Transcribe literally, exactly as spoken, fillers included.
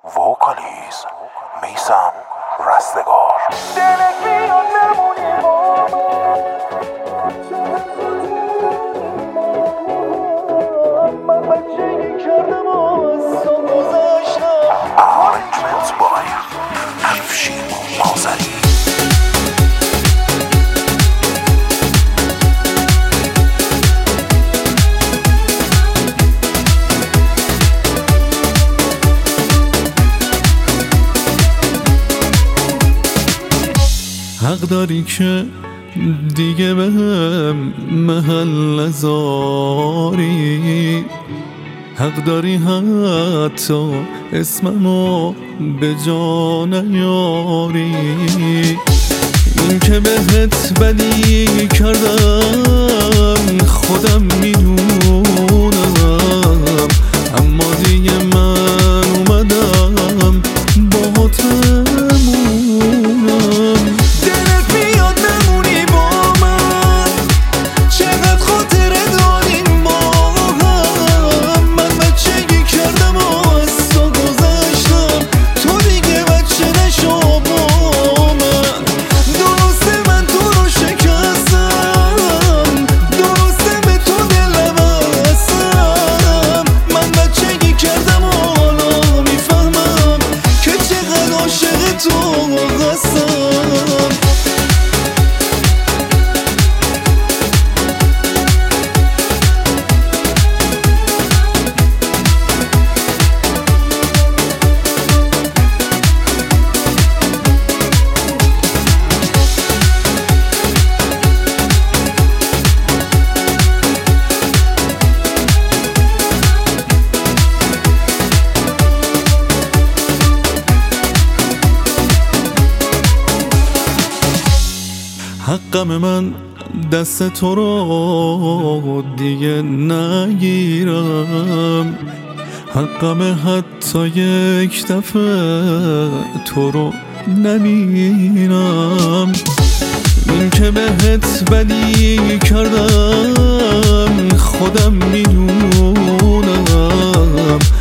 وکالیز میثم رستگار. دلت میاد نمونی با من، من بچگی کردم و از تو گذشتم. Arrangement by افشین مازری. حق داری که دیگه بهم محل نذاری، حق داری حتی اسممو به جا نیاری. این که بهت بدی کردم خودم میدونم، اما دیگه من اومدم باهاتمونم. حقم من دست تو رو دیگه نگیرم، حقم حتی یک دفعه تو رو نبینم. این که بهت بدی کردم خودم میدونم،